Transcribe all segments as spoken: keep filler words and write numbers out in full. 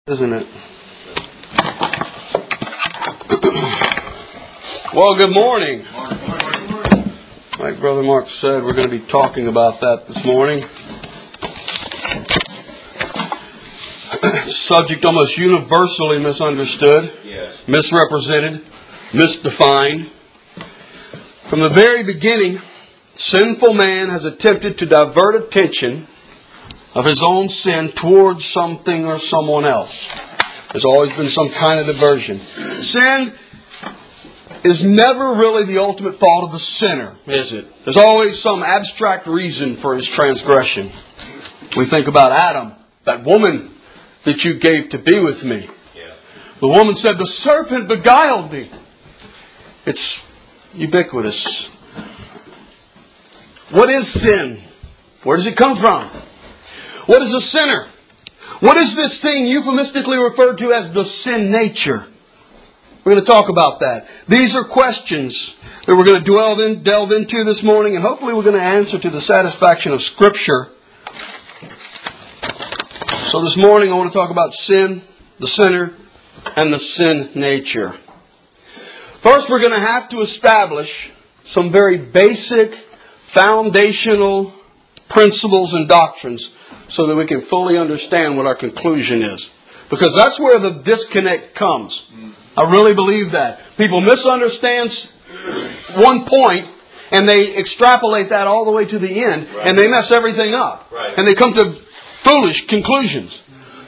Isn't it? Well, good morning. Like Brother Mark said, we're going to be talking about that this morning. Subject almost universally misunderstood, yes. misrepresented, misdefined. From the very beginning, sinful man has attempted to divert attention of his own sin towards something or someone else. There's always been some kind of diversion. Sin is never really the ultimate fault of the sinner, is it? There's always some abstract reason for his transgression. We think about Adam, that woman that you gave to be with me. Yeah. The woman said, the serpent beguiled me. It's ubiquitous. What is sin? Where does it come from? What is a sinner? What is this thing euphemistically referred to as the sin nature? We're going to talk about that. These are questions that we're going to delve, in, delve into this morning, and hopefully we're going to answer to the satisfaction of Scripture. So this morning I want to talk about sin, the sinner, and the sin nature. First, we're going to have to establish some very basic, foundational principles and doctrines so that we can fully understand what our conclusion is. Because that's where the disconnect comes. I really believe that. People misunderstand one point and they extrapolate that all the way to the end, right. and they mess everything up. Right. And they come to foolish conclusions.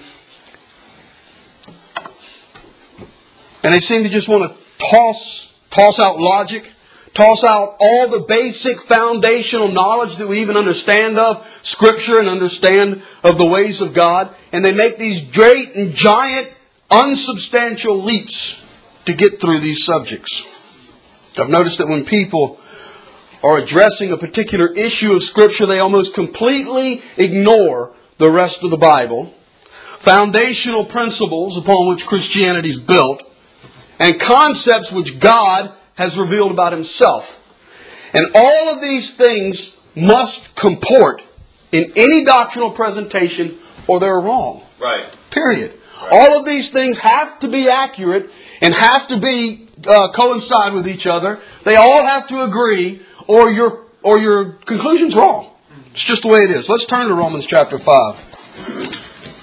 And they seem to just want to toss, toss out logic, toss out all the basic foundational knowledge that we even understand of Scripture and understand of the ways of God. And they make these great and giant, unsubstantial leaps to get through these subjects. I've noticed that when people are addressing a particular issue of Scripture, they almost completely ignore the rest of the Bible, foundational principles upon which Christianity is built, and concepts which God has revealed about Himself. And all of these things must comport in any doctrinal presentation or they're wrong. Right. Period. Right. All of these things have to be accurate and have to be uh, coincide with each other. They all have to agree or your or your conclusion's wrong. It's just the way it is. Let's turn to Romans chapter five.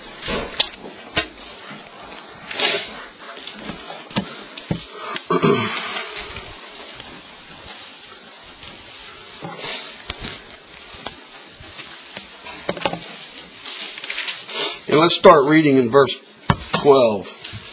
And let's start reading in verse twelve.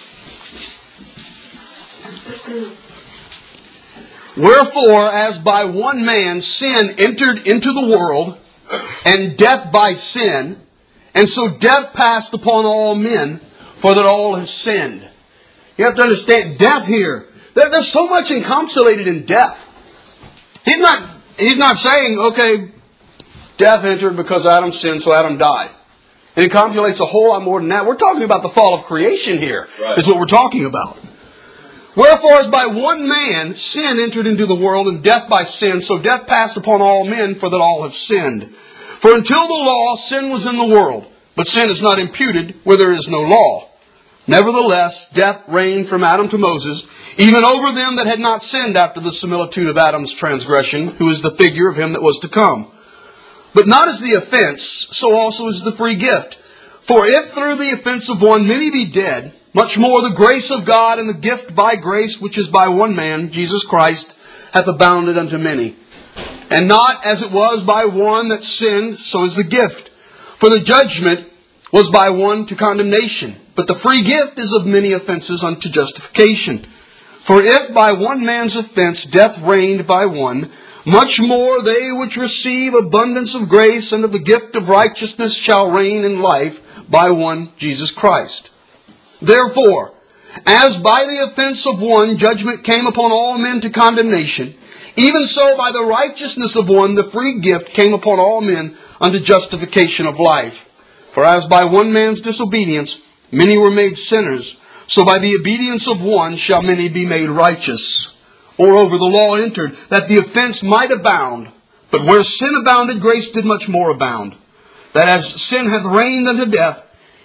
Wherefore, as by one man sin entered into the world, and death by sin, and so death passed upon all men, for that all have sinned. You have to understand, death here, there's so much encapsulated in death. He's not, he's not saying, okay, death entered because Adam sinned, so Adam died. It encapsulates a whole lot more than that. We're talking about the fall of creation here. Right. Is what we're talking about. Wherefore, as by one man sin entered into the world, and death by sin, so death passed upon all men, for that all have sinned. For until the law, sin was in the world, but sin is not imputed where there is no law. Nevertheless, death reigned from Adam to Moses, even over them that had not sinned after the similitude of Adam's transgression, who is the figure of him that was to come. But not as the offense, so also is the free gift. For if through the offense of one many be dead, much more the grace of God and the gift by grace, which is by one man, Jesus Christ, hath abounded unto many. And not as it was by one that sinned, so is the gift. For the judgment was by one to condemnation, but the free gift is of many offenses unto justification. For if by one man's offense death reigned by one, much more they which receive abundance of grace and of the gift of righteousness shall reign in life by one Jesus Christ. Therefore, as by the offense of one judgment came upon all men to condemnation, even so by the righteousness of one the free gift came upon all men unto justification of life. For as by one man's disobedience many were made sinners, so by the obedience of one shall many be made righteous. Moreover, the law entered, that the offense might abound. But where sin abounded, grace did much more abound. That as sin hath reigned unto death,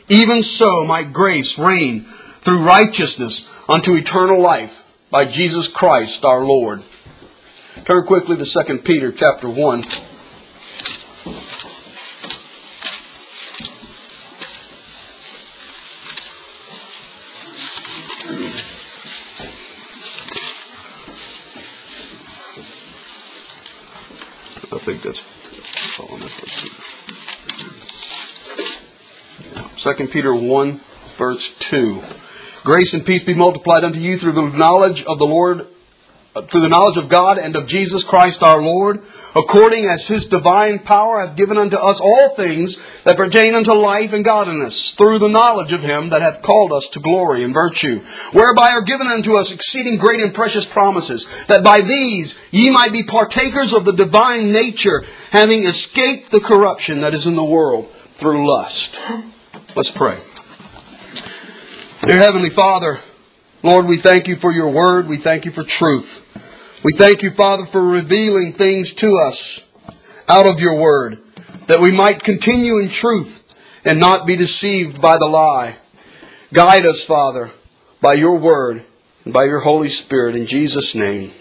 even so might grace reign through righteousness unto eternal life by Jesus Christ our Lord. Turn quickly to Second Peter chapter one. I think that's all on this one. Second Peter one, verse two. Grace and peace be multiplied unto you through the knowledge of the Lord, through the knowledge of God and of Jesus Christ our Lord, according as His divine power hath given unto us all things that pertain unto life and godliness, through the knowledge of Him that hath called us to glory and virtue, whereby are given unto us exceeding great and precious promises, that by these ye might be partakers of the divine nature, having escaped the corruption that is in the world through lust. Let's pray. Dear Heavenly Father, Lord, we thank You for Your Word. We thank You for truth. We thank You, Father, for revealing things to us out of Your Word, that we might continue in truth and not be deceived by the lie. Guide us, Father, by Your Word and by Your Holy Spirit, in Jesus' name.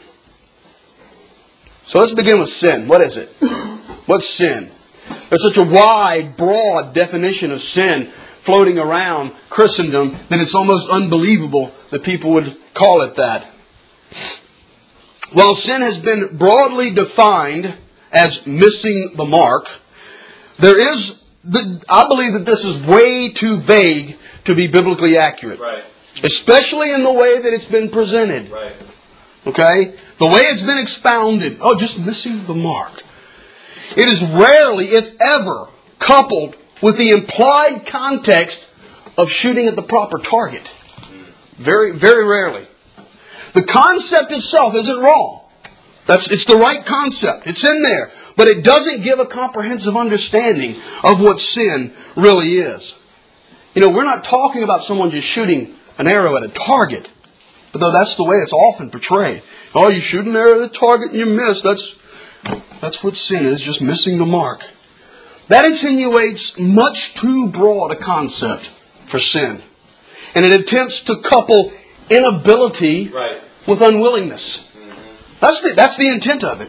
So let's begin with sin. What is it? What's sin? There's such a wide, broad definition of sin floating around Christendom that it's almost unbelievable that people would call it that. While sin has been broadly defined as missing the mark, there is, the, I believe that this is way too vague to be biblically accurate. Right. Especially in the way that it's been presented. Right. Okay? The way it's been expounded. Oh, just missing the mark. It is rarely, if ever, coupled with the implied context of shooting at the proper target. Very, very rarely. The concept itself isn't wrong. That's, it's the right concept. It's in there. But it doesn't give a comprehensive understanding of what sin really is. You know, we're not talking about someone just shooting an arrow at a target. Although that's the way it's often portrayed. Oh, you shoot an arrow at a target and you miss. That's, that's what sin is, just missing the mark. That insinuates much too broad a concept for sin. And it attempts to couple inability right. with unwillingness. Mm-hmm. That's the, that's the intent of it.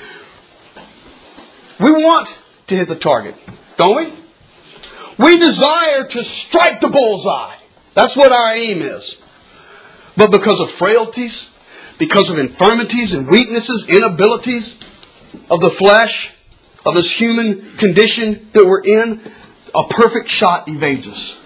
We want to hit the target, don't we? We desire to strike the bullseye. That's what our aim is. But because of frailties, because of infirmities and weaknesses, inabilities of the flesh, of this human condition that we're in, a perfect shot evades us.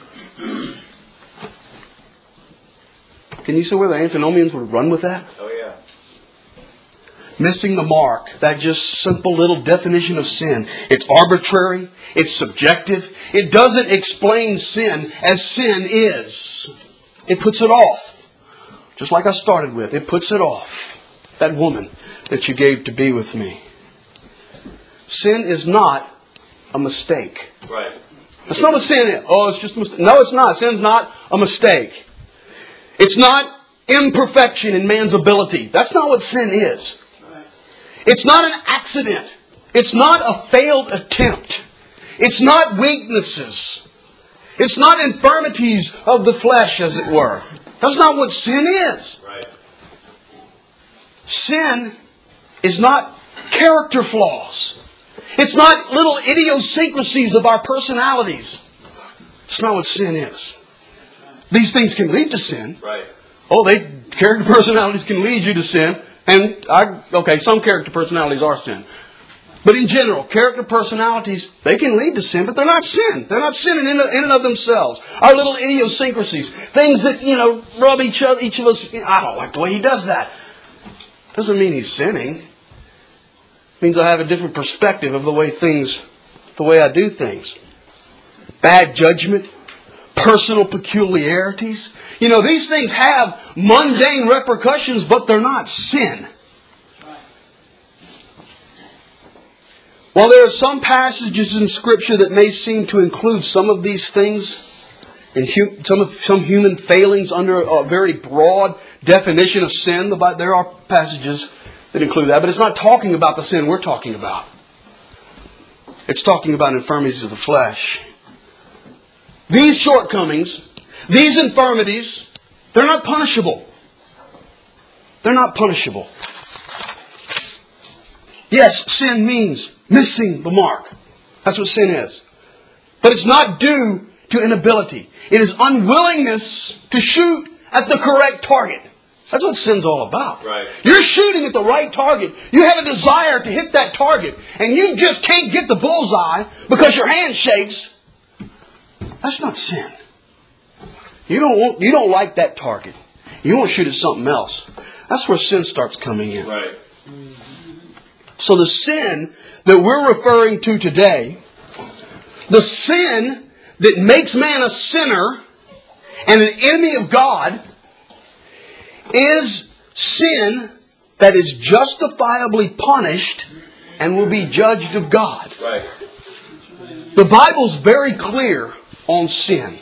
Can you see where the antinomians would run with that? Oh, yeah. Missing the mark. That just simple little definition of sin. It's arbitrary. It's subjective. It doesn't explain sin as sin is. It puts it off. Just like I started with. It puts it off. That woman that you gave to be with me. Sin is not a mistake. Right. It's not a sin. Oh, it's just a mistake. No, it's not. Sin's not a mistake. It's not imperfection in man's ability. That's not what sin is. It's not an accident. It's not a failed attempt. It's not weaknesses. It's not infirmities of the flesh, as it were. That's not what sin is. Right. Sin is not character flaws. It's not little idiosyncrasies of our personalities. It's not what sin is. These things can lead to sin. Right. Oh, they character personalities can lead you to sin. And, I, okay, some character personalities are sin. But in general, character personalities, they can lead to sin, but they're not sin. They're not sinning in, in and of themselves. Our little idiosyncrasies, things that, you know, rub each, other, each of us, I don't like the way he does that. Doesn't mean he's sinning. It means I have a different perspective of the way things, the way I do things. Bad judgment, personal peculiarities. You know, these things have mundane repercussions, but they're not sin. While there are some passages in Scripture that may seem to include some of these things, and hum, some of some human failings under a very broad definition of sin, there are passages that include that, but it's not talking about the sin we're talking about. It's talking about infirmities of the flesh. these shortcomings, these infirmities, they're not punishable. They're not punishable. Yes, sin means missing the mark. That's what sin is. But it's not due to inability. It is unwillingness to shoot at the correct target. That's what sin's all about. Right. You're shooting at the right target. You have a desire to hit that target. And you just can't get the bullseye because your hand shakes. That's not sin. You don't want, you don't like that target. You want to shoot at something else. That's where sin starts coming in. Right. So the sin that we're referring to today, the sin that makes man a sinner and an enemy of God, is sin that is justifiably punished and will be judged of God. Right. The Bible's very clear on sin.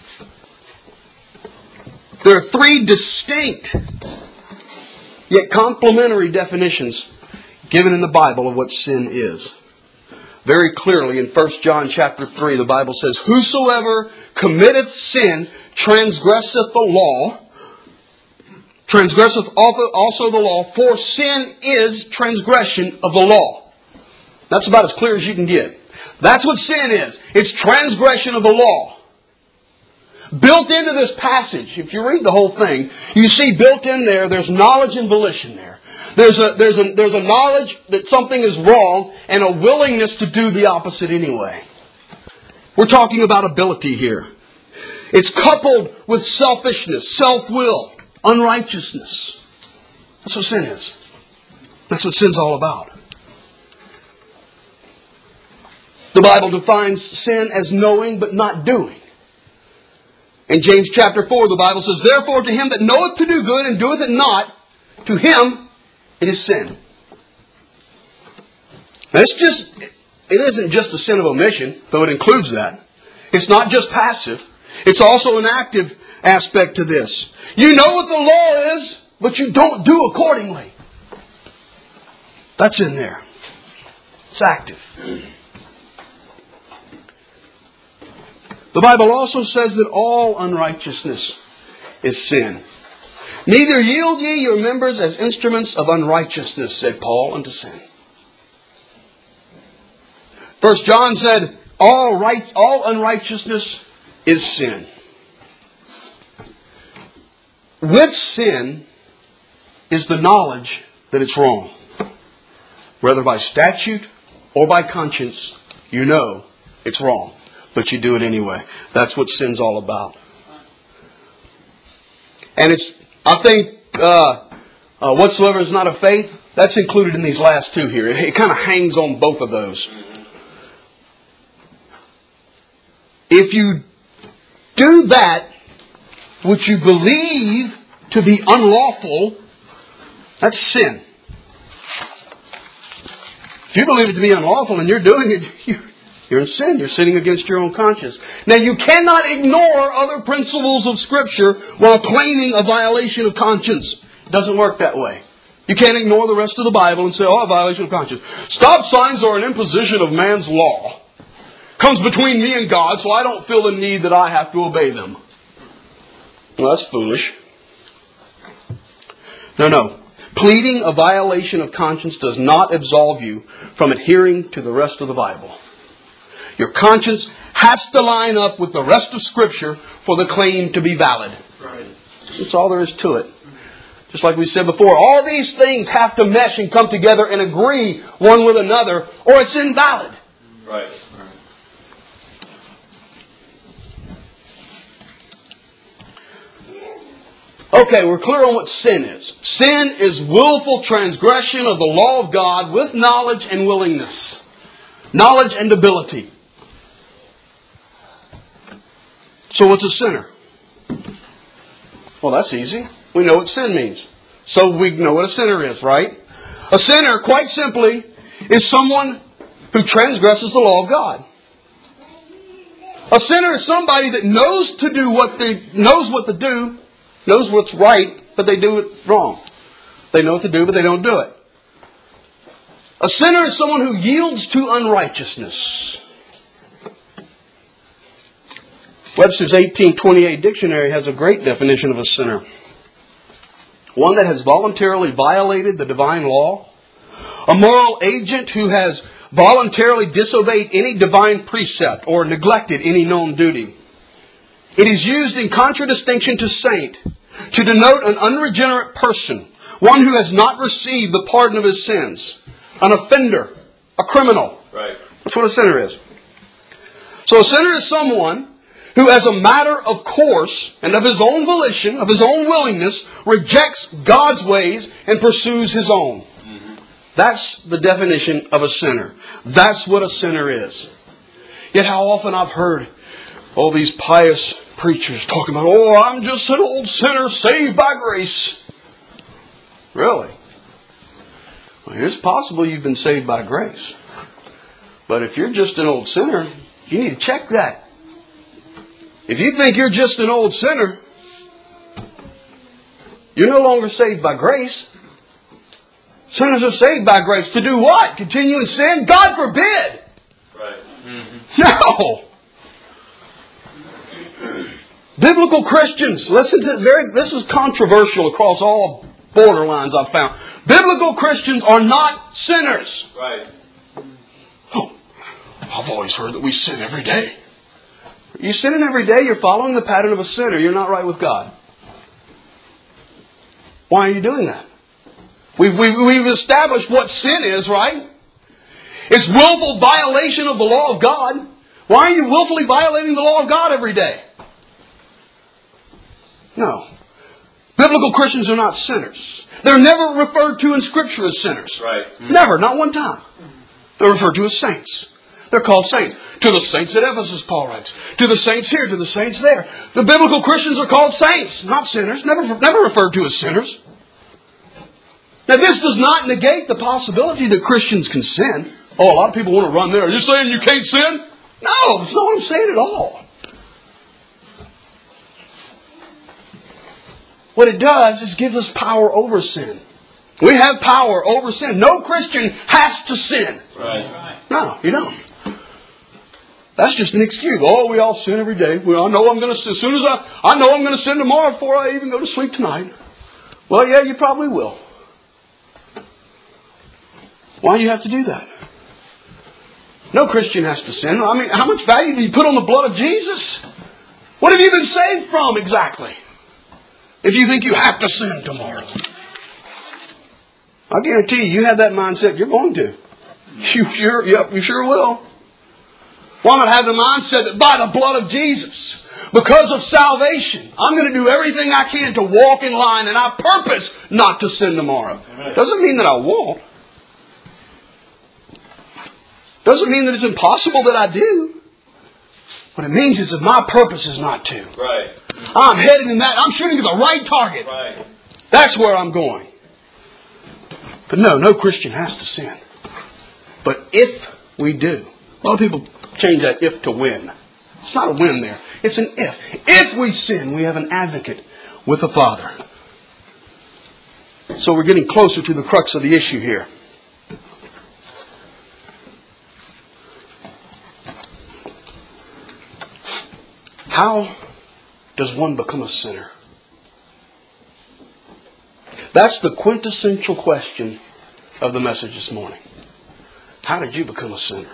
There are three distinct yet complementary definitions given in the Bible of what sin is. Very clearly in First John chapter three, the Bible says, "Whosoever committeth sin transgresseth the law, transgresseth also the law, for sin is transgression of the law." That's about as clear as you can get. That's what sin is. It's transgression of the law. Built into this passage, if you read the whole thing, you see built in there, there's knowledge and volition there. There's a, there's a, there's a knowledge that something is wrong and a willingness to do the opposite anyway. We're talking about ability here. It's coupled with selfishness, self-will, unrighteousness. That's what sin is. That's what sin's all about. The Bible defines sin as knowing but not doing. In James chapter four, the Bible says, "Therefore to him that knoweth to do good and doeth it not, to him it is sin." Now it's just, it isn't just a sin of omission, though it includes that. It's not just passive. It's also an active aspect to this. You know what the law is, but you don't do accordingly. That's in there. It's active. The Bible also says that all unrighteousness is sin. "Neither yield ye your members as instruments of unrighteousness," said Paul, "unto sin." First John said, all right, all unrighteousness is sin. With sin is the knowledge that it's wrong. Whether by statute or by conscience, you know it's wrong. But you do it anyway. That's what sin's all about. And it's, I think, uh, uh, whatsoever is not of faith, that's included in these last two here. It, it kind of hangs on both of those. If you do that which you believe to be unlawful, that's sin. If you believe it to be unlawful and you're doing it, you You're in sin. You're sinning against your own conscience. Now, you cannot ignore other principles of Scripture while claiming a violation of conscience. It doesn't work that way. You can't ignore the rest of the Bible and say, oh, a violation of conscience. Stop signs are an imposition of man's law. Comes between me and God, so I don't feel the need that I have to obey them. Well, that's foolish. No, no. Pleading a violation of conscience does not absolve you from adhering to the rest of the Bible. Your conscience has to line up with the rest of Scripture for the claim to be valid. Right. That's all there is to it. Just like we said before, all these things have to mesh and come together and agree one with another, or it's invalid. Right. Right. Okay, we're clear on what sin is. Sin is willful transgression of the law of God with knowledge and willingness. Knowledge and ability. So what's a sinner? Well, that's easy. We know what sin means. So we know what a sinner is, right? A sinner, quite simply, is someone who transgresses the law of God. A sinner is somebody that knows to do what they knows what to do, knows what's right, but they do it wrong. They know what to do, but they don't do it. A sinner is someone who yields to unrighteousness. Webster's eighteen twenty-eight dictionary has a great definition of a sinner. One that has voluntarily violated the divine law. A moral agent who has voluntarily disobeyed any divine precept or neglected any known duty. It is used in contradistinction to saint to denote an unregenerate person, one who has not received the pardon of his sins, an offender, a criminal. Right. That's what a sinner is. So a sinner is someone who, as a matter of course and of his own volition, of his own willingness, rejects God's ways and pursues his own. Mm-hmm. That's the definition of a sinner. That's what a sinner is. Yet how often I've heard all these pious preachers talking about, oh, I'm just an old sinner saved by grace. Really? Well, it's possible you've been saved by grace. But if you're just an old sinner, you need to check that. If you think you're just an old sinner, you're no longer saved by grace. Sinners are saved by grace. To do what? Continue in sin? God forbid! Right. Mm-hmm. No! Biblical Christians, listen to very. This is controversial across all borderlines I've found. Biblical Christians are not sinners. Right. Oh, I've always heard that we sin every day. You're sinning every day, you're following the pattern of a sinner. You're not right with God. Why are you doing that? We've, we've, we've established what sin is, right? It's willful violation of the law of God. Why are you willfully violating the law of God every day? No. Biblical Christians are not sinners. They're never referred to in Scripture as sinners. Right. Never, not one time. They're referred to as saints. They're called saints. To the saints at Ephesus, Paul writes. To the saints here, to the saints there. The biblical Christians are called saints, not sinners. Never, never referred to as sinners. Now this does not negate the possibility that Christians can sin. Oh, a lot of people want to run there. Are you saying you can't sin? No, that's not what I'm saying at all. What it does is give us power over sin. We have power over sin. No Christian has to sin. Right. No, you don't. That's just an excuse. Oh, we all sin every day. Well, I know I'm going to sin. As soon as I, I know I'm going to sin tomorrow before I even go to sleep tonight. Well, yeah, you probably will. Why do you have to do that? No Christian has to sin. I mean, how much value do you put on the blood of Jesus? What have you been saved from exactly? If you think you have to sin tomorrow. I guarantee you, you have that mindset, you're going to. You sure, yep, you sure will. Why not have the mindset that by the blood of Jesus, because of salvation, I'm going to do everything I can to walk in line, and I purpose not to sin tomorrow. Amen. Doesn't mean that I won't. Doesn't mean that it's impossible that I do. What it means is that my purpose is not to. Right. I'm headed in that. I'm shooting at the right target. Right. That's where I'm going. But no, no Christian has to sin. But if we do, a lot of people change that if to win. It's not a win there. It's an if. If we sin, we have an advocate with the Father. So we're getting closer to the crux of the issue here. How does one become a sinner? That's the quintessential question of the message this morning. How did you become a sinner?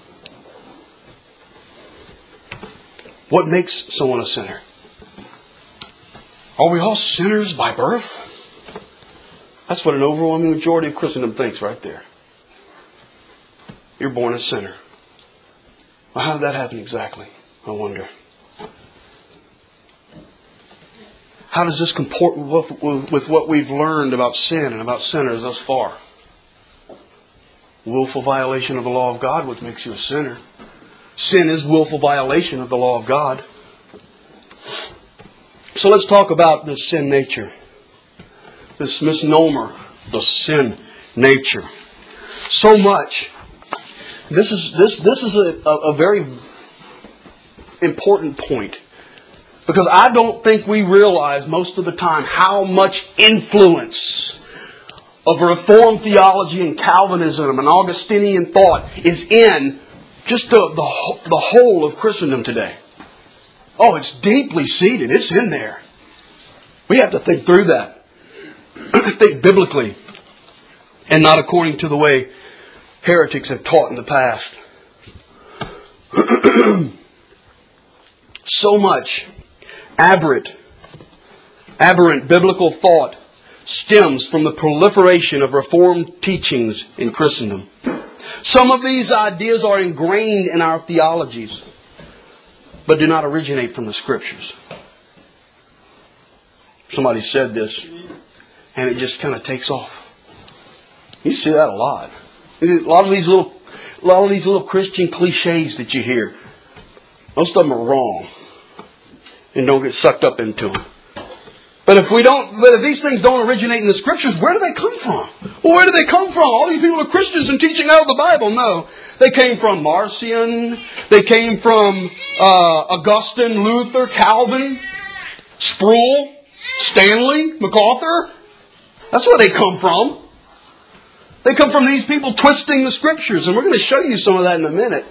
What makes someone a sinner? Are we all sinners by birth? That's what an overwhelming majority of Christendom thinks right there. You're born a sinner. Well, how did that happen exactly? I wonder. How does this comport with what we've learned about sin and about sinners thus far? Willful violation of the law of God, which makes you a sinner. Sin is willful violation of the law of God. So let's talk about this sin nature. This misnomer, the sin nature. So much. This is this this is a, a, a very important point. Because I don't think we realize most of the time how much influence of Reformed theology and Calvinism and Augustinian thought is in just the, the, the whole of Christendom today. Oh, it's deeply seated. It's in there. We have to think through that. Think biblically. And not according to the way heretics have taught in the past. So much aberrant, aberrant biblical thought stems from the proliferation of Reformed teachings in Christendom. Some of these ideas are ingrained in our theologies, but do not originate from the Scriptures. Somebody said this, and it just kind of takes off. You see that a lot. A lot of these little, a lot of these little Christian cliches that you hear, most of them are wrong, and don't get sucked up into them. But if we don't, but if these things don't originate in the Scriptures, where do they come from? Well, where do they come from? All these people are Christians and teaching out of the Bible. No, they came from Marcion. They came from uh, Augustine, Luther, Calvin, Sproul, Stanley, MacArthur. That's where they come from. They come from these people twisting the Scriptures, and we're going to show you some of that in a minute.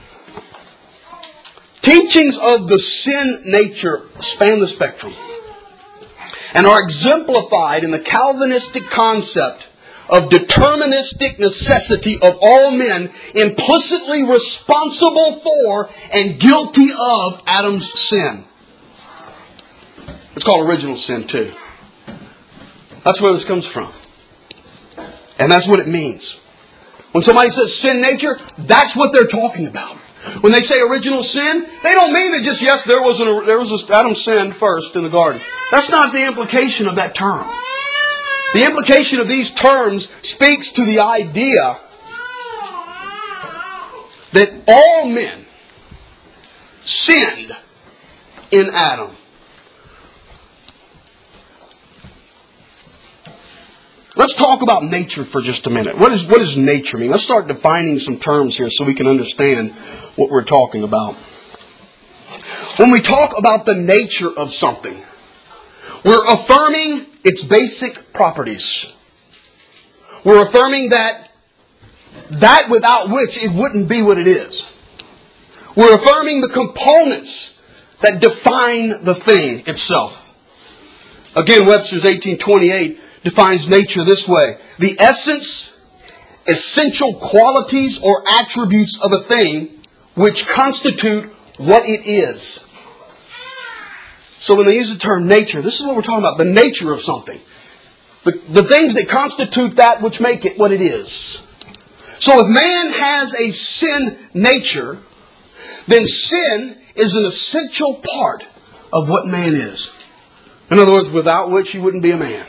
Teachings of the sin nature span the spectrum and are exemplified in the Calvinistic concept of deterministic necessity of all men implicitly responsible for and guilty of Adam's sin. It's called original sin too. That's where this comes from. And that's what it means. When somebody says sin nature, that's what they're talking about. When they say original sin, they don't mean that just, yes, there was an, there was a, Adam sinned first in the garden. That's not the implication of that term. The implication of these terms speaks to the idea that all men sinned in Adam. Let's talk about nature for just a minute. What is, what does nature mean? Let's start defining some terms here so we can understand what we're talking about. When we talk about the nature of something, we're affirming its basic properties. We're affirming that that without which it wouldn't be what it is. We're affirming the components that define the thing itself. Again, Webster's eighteen twenty-eight defines nature this way: the essence, essential qualities or attributes of a thing which constitute what it is. So when they use the term nature, this is what we're talking about, the nature of something. The, the things that constitute that which make it what it is. So if man has a sin nature, then sin is an essential part of what man is. In other words, without which he wouldn't be a man.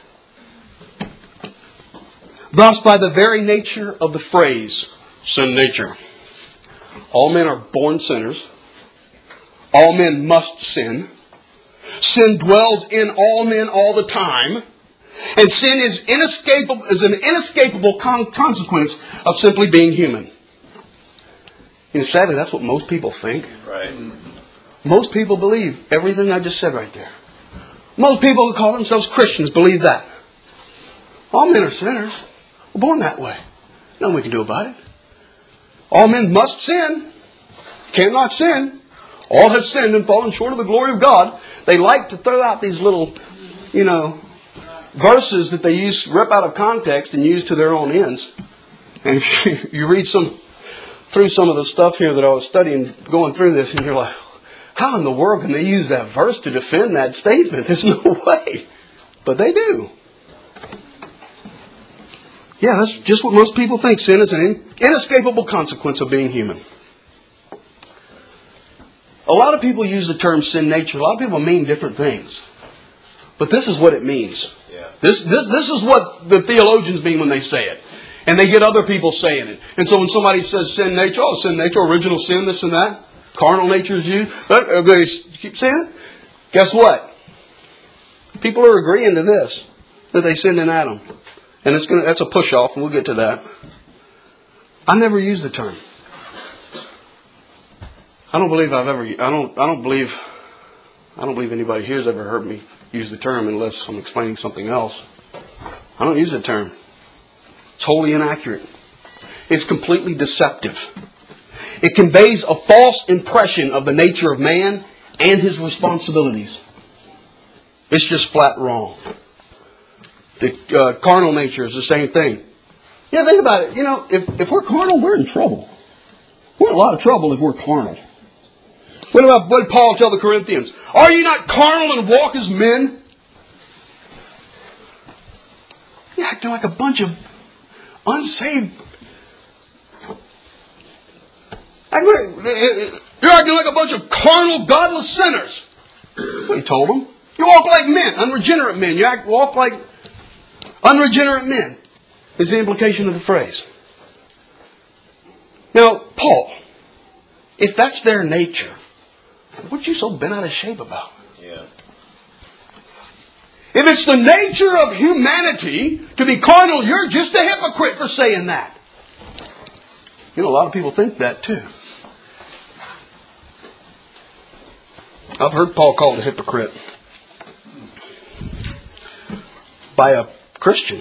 Thus, by the very nature of the phrase, sin nature, all men are born sinners. All men must sin. Sin dwells in all men all the time. And sin is inescapable, is an inescapable con- consequence of simply being human. And sadly, that's what most people think. Right. Most people believe everything I just said right there. Most people who call themselves Christians believe that. All men are sinners. We're born that way. Nothing we can do about it. All men must sin. Cannot sin. All have sinned and fallen short of the glory of God. They like to throw out these little, you know, verses that they use, rip out of context and use to their own ends. And if you read some through some of the stuff here that I was studying, going through this, and you're like, how in the world can they use that verse to defend that statement? There's no way. But they do. Yeah, that's just what most people think. Sin is an inescapable consequence of being human. A lot of people use the term sin nature. A lot of people mean different things. But this is what it means. Yeah. This, this, this is what the theologians mean when they say it. And they get other people saying it. And so when somebody says sin nature, oh, sin nature, original sin, this and that, carnal nature is used, they keep saying it. Guess what? People are agreeing to this, that they sinned in Adam. And it's gonna, that's a push-off, and we'll get to that. I never use the term. I don't believe I've ever. I don't. I don't believe. I don't believe anybody here has ever heard me use the term unless I'm explaining something else. I don't use the term. It's wholly inaccurate. It's completely deceptive. It conveys a false impression of the nature of man and his responsibilities. It's just flat wrong. The uh, carnal nature is the same thing. Yeah, think about it. You know, if, if we're carnal, we're in trouble. We're in a lot of trouble if we're carnal. What about what did Paul tell the Corinthians? Are you not carnal and walk as men? You're acting like a bunch of unsaved. You're acting like a bunch of carnal, godless sinners. What he told them. You walk like men, unregenerate men. You act, walk like unregenerate men. Is the implication of the phrase. Now, Paul, if that's their nature, what are you so bent out of shape about? Yeah. If it's the nature of humanity to be carnal, you're just a hypocrite for saying that. You know, a lot of people think that too. I've heard Paul called a hypocrite by a Christian.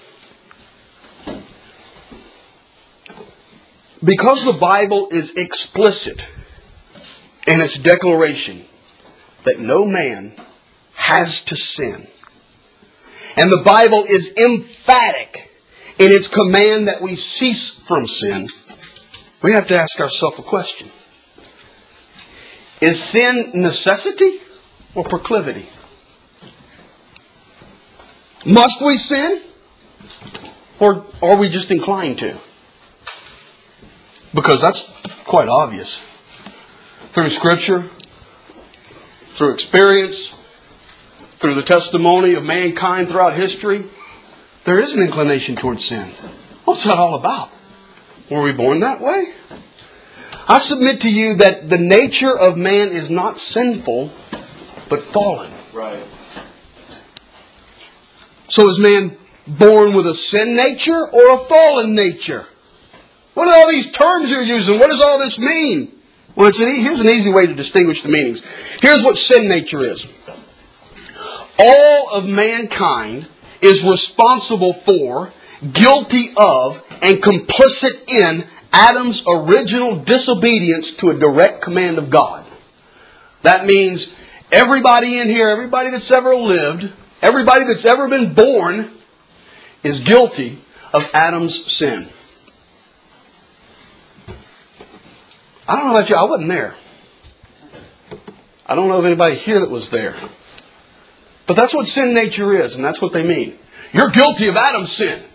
Because the Bible is explicit in its declaration that no man has to sin, and the Bible is emphatic in its command that we cease from sin, we have to ask ourselves a question. Is sin necessity or proclivity? Must we sin? Or are we just inclined to? Because that's quite obvious. Through Scripture, through experience, through the testimony of mankind throughout history, there is an inclination towards sin. What's that all about? Were we born that way? I submit to you that the nature of man is not sinful, but fallen. Right. So is man born with a sin nature or a fallen nature? What are all these terms you're using? What does all this mean? Well, it's an e- here's an easy way to distinguish the meanings. Here's what sin nature is. All of mankind is responsible for, guilty of, and complicit in Adam's original disobedience to a direct command of God. That means everybody in here, everybody that's ever lived, everybody that's ever been born is guilty of Adam's sin. I don't know about you, I wasn't there. I don't know of anybody here that was there. But that's what sin nature is, and that's what they mean. You're guilty of Adam's sin.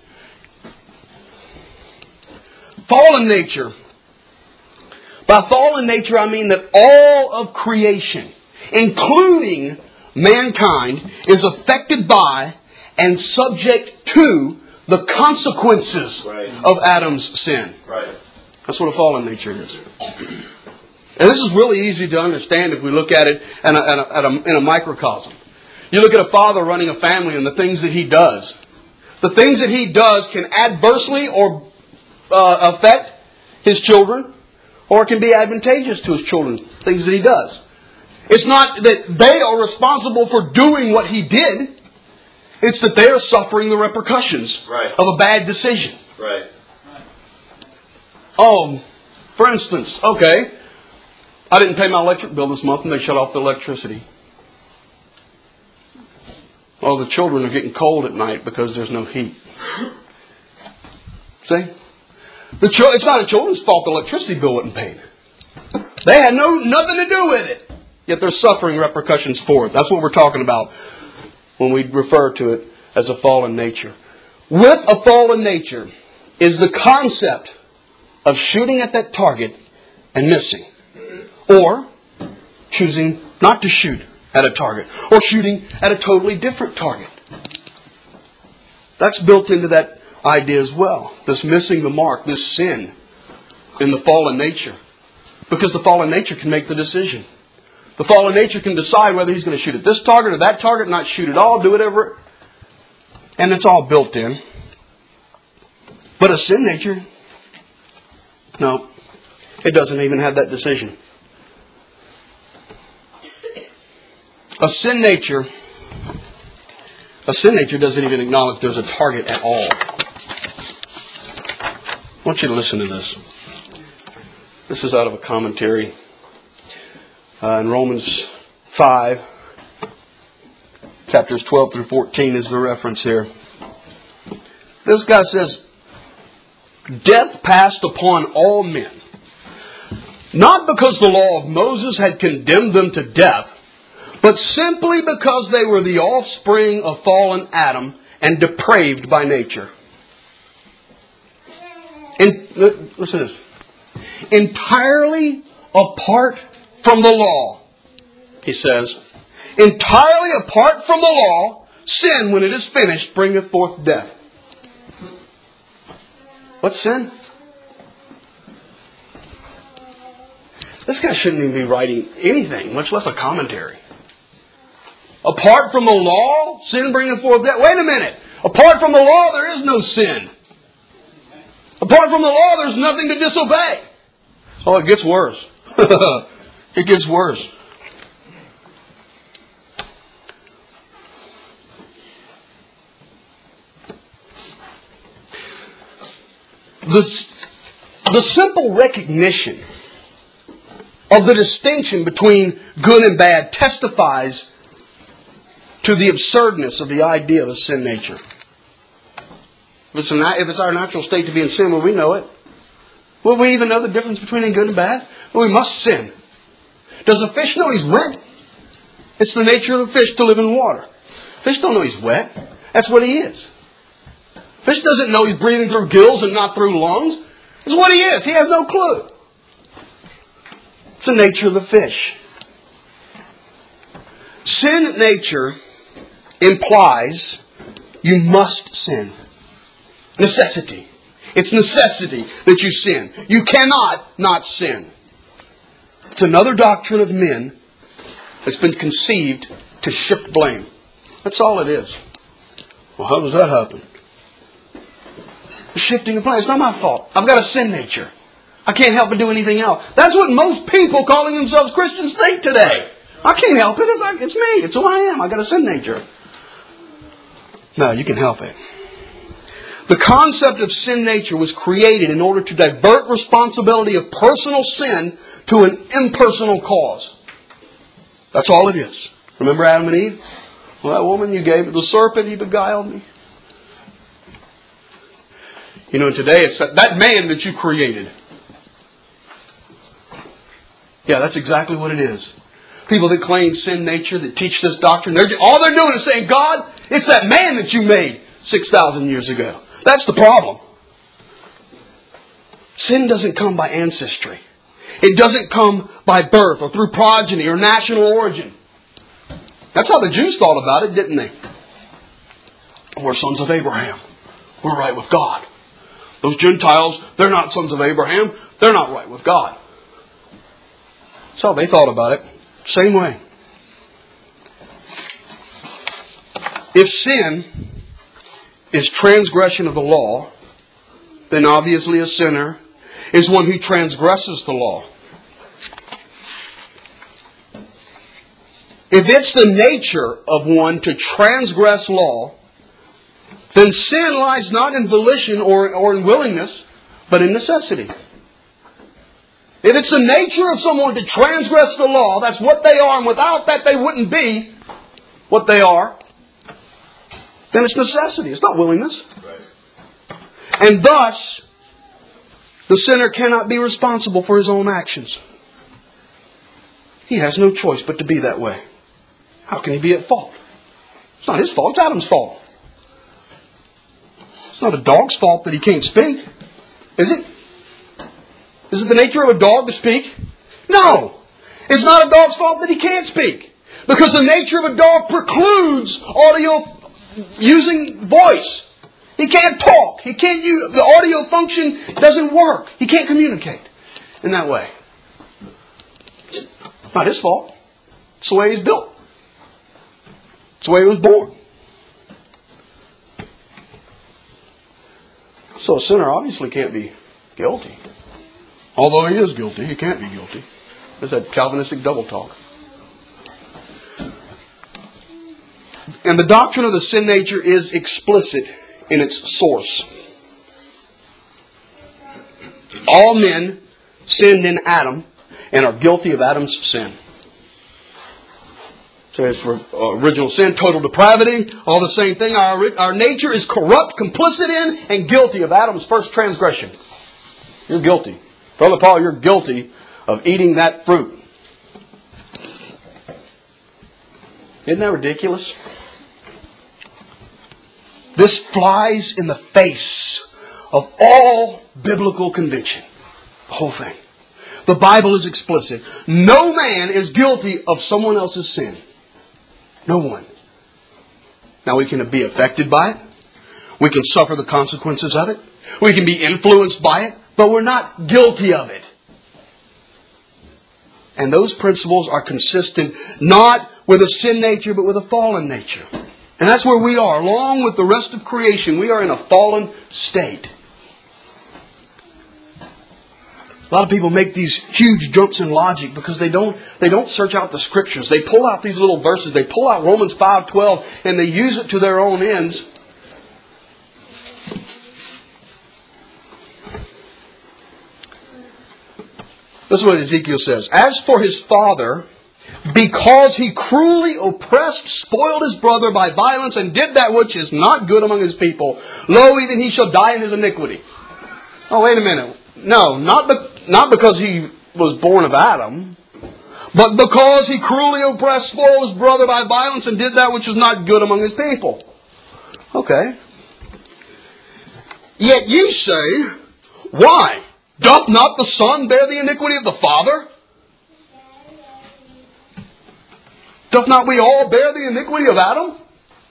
Fallen nature. By fallen nature, I mean that all of creation, including mankind, is affected by and subject to the consequences right. of Adam's sin. Right. That's what a fallen nature is. And this is really easy to understand if we look at it in a, in a, at a, in a microcosm. You look at a father running a family and the things that he does. The things that he does can adversely or uh, affect his children, or it can be advantageous to his children, things that he does. It's not that they are responsible for doing what he did. It's that they are suffering the repercussions right. of a bad decision. Right. Oh, for instance, okay, I didn't pay my electric bill this month and they shut off the electricity. Oh, the children are getting cold at night because there's no heat. See? The ch- it's not the children's fault the electricity bill wasn't paid. They had no nothing to do with it. Yet they're suffering repercussions for it. That's what we're talking about when we refer to it as a fallen nature. With a fallen nature is the concept of shooting at that target and missing. Or choosing not to shoot at a target. Or shooting at a totally different target. That's built into that idea as well. This missing the mark, this sin in the fallen nature. Because the fallen nature can make the decision. The fallen nature can decide whether he's going to shoot at this target or that target, not shoot at all, do whatever. And it's all built in. But a sin nature, no, it doesn't even have that decision. A sin nature, a sin nature doesn't even acknowledge there's a target at all. I want you to listen to this. This is out of a commentary Uh, in Romans five, chapters twelve through fourteen is the reference here. This guy says, death passed upon all men. Not because the law of Moses had condemned them to death, but simply because they were the offspring of fallen Adam and depraved by nature. And listen to this. Entirely apart from the law, he says, entirely apart from the law, sin, when it is finished, bringeth forth death. What's sin? This guy shouldn't even be writing anything, much less a commentary. Apart from the law, sin bringeth forth death. Wait a minute. Apart from the law, there is no sin. Apart from the law, there's nothing to disobey. Oh, it gets worse. It gets worse. The, the simple recognition of the distinction between good and bad testifies to the absurdness of the idea of a sin nature. If it's, a, if it's our natural state to be in sin, well, we know it. Will we even know the difference between good and bad? Well, we must sin. Does a fish know he's wet? It's the nature of a fish to live in water. Fish don't know he's wet. That's what he is. Fish doesn't know he's breathing through gills and not through lungs. It's what he is. He has no clue. It's the nature of the fish. Sin nature implies you must sin. Necessity. It's necessity that you sin. You cannot not sin. It's another doctrine of men that's been conceived to shift blame. That's all it is. Well, how does that happen? The shifting of blame. It's not my fault. I've got a sin nature. I can't help but do anything else. That's what most people calling themselves Christians think today. I can't help it. It's, like, it's me. It's who I am. I've got a sin nature. No, you can help it. The concept of sin nature was created in order to divert responsibility of personal sin to an impersonal cause. That's all it is. Remember Adam and Eve? Well, that woman you gave, the serpent, he beguiled me. You know, today it's that, that man that you created. Yeah, that's exactly what it is. People that claim sin nature, that teach this doctrine, they're, all they're doing is saying, God, it's that man that you made six thousand years ago. That's the problem. Sin doesn't come by ancestry. It doesn't come by birth or through progeny or national origin. That's how the Jews thought about it, didn't they? We're sons of Abraham. We're right with God. Those Gentiles, they're not sons of Abraham. They're not right with God. That's how they thought about it. Same way. If sin is transgression of the law, then obviously a sinner is one who transgresses the law. If it's the nature of one to transgress law, then sin lies not in volition or, or in willingness, but in necessity. If it's the nature of someone to transgress the law, that's what they are, and without that they wouldn't be what they are, then it's necessity. It's not willingness. Right. And thus, the sinner cannot be responsible for his own actions. He has no choice but to be that way. How can he be at fault? It's not his fault. It's Adam's fault. It's not a dog's fault that he can't speak. Is it? Is it the nature of a dog to speak? No. It's not a dog's fault that he can't speak. Because the nature of a dog precludes audio using voice. He can't talk. He can't use, the audio function doesn't work. He can't communicate in that way. It's not his fault. It's the way he's built. It's the way he was born. So a sinner obviously can't be guilty. Although he is guilty, he can't be guilty. There's that Calvinistic double talk. And the doctrine of the sin nature is explicit in its source. All men sinned in Adam and are guilty of Adam's sin. So it's for uh, original sin, total depravity, all the same thing. Our, our nature is corrupt, complicit in, and guilty of Adam's first transgression. You're guilty. Brother Paul, you're guilty of eating that fruit. Isn't that ridiculous? This flies in the face of all biblical conviction. The whole thing. The Bible is explicit. No man is guilty of someone else's sin. No one. Now we can be affected by it. We can suffer the consequences of it. We can be influenced by it. But we're not guilty of it. And those principles are consistent not with a sin nature, but with a fallen nature. And that's where we are. Along with the rest of creation, we are in a fallen state. A lot of people make these huge jumps in logic because they don't they don't search out the Scriptures. They pull out these little verses. They pull out Romans five twelve and they use it to their own ends. This is what Ezekiel says. As for his father, because he cruelly oppressed, spoiled his brother by violence, and did that which is not good among his people, lo, even he shall die in his iniquity. Oh, wait a minute. No, not, be- not because he was born of Adam, but because he cruelly oppressed, spoiled his brother by violence, and did that which was not good among his people. Okay. Yet ye say, why? Doth not the Son bear the iniquity of the Father? Doth not we all bear the iniquity of Adam?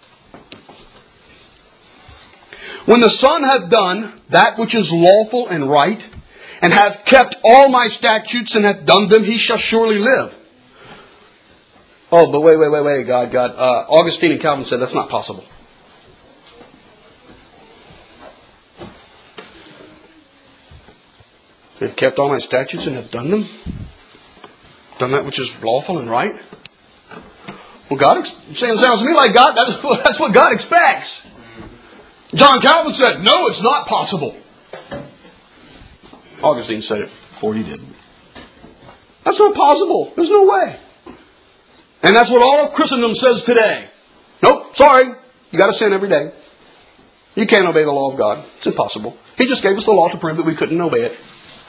When the Son hath done that which is lawful and right, and hath kept all my statutes and hath done them, he shall surely live. Oh, but wait, wait, wait, wait, God, God. Uh, Augustine and Calvin said that's not possible. They've kept all my statutes and have done them. Done that which is lawful and right. Well, God ex- sounds to me like God. That's, that's what God expects. John Calvin said, "No, it's not possible." Augustine said it before he did. That's not possible. There's no way. And that's what all of Christendom says today. Nope, sorry. You got to sin every day. You can't obey the law of God. It's impossible. He just gave us the law to prove that we couldn't obey it.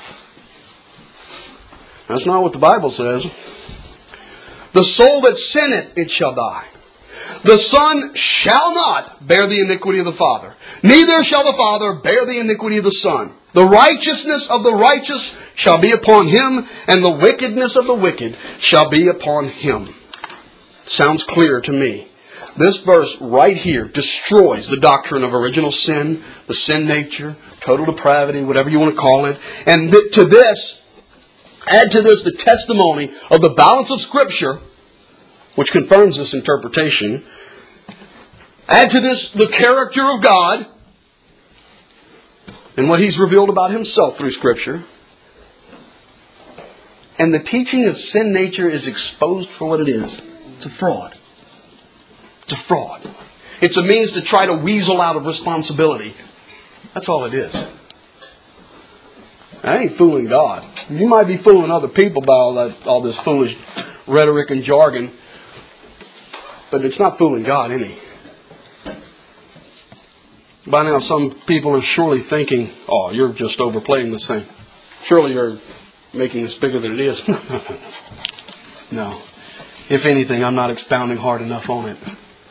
That's not what the Bible says. The soul that sinneth, it shall die. The Son shall not bear the iniquity of the Father. Neither shall the Father bear the iniquity of the Son. The righteousness of the righteous shall be upon him, and the wickedness of the wicked shall be upon him. Sounds clear to me. This verse right here destroys the doctrine of original sin, the sin nature, total depravity, whatever you want to call it. And th- to this, add to this the testimony of the balance of Scripture, which confirms this interpretation. Add to this the character of God and what He's revealed about Himself through Scripture. And the teaching of sin nature is exposed for what it is. It's a fraud. It's a fraud. It's a means to try to weasel out of responsibility. That's all it is. I ain't fooling God. You might be fooling other people by all that, all this foolish rhetoric and jargon, but it's not fooling God, is it? By now, some people are surely thinking, "Oh, you're just overplaying this thing. Surely you're making this bigger than it is." No. If anything, I'm not expounding hard enough on it.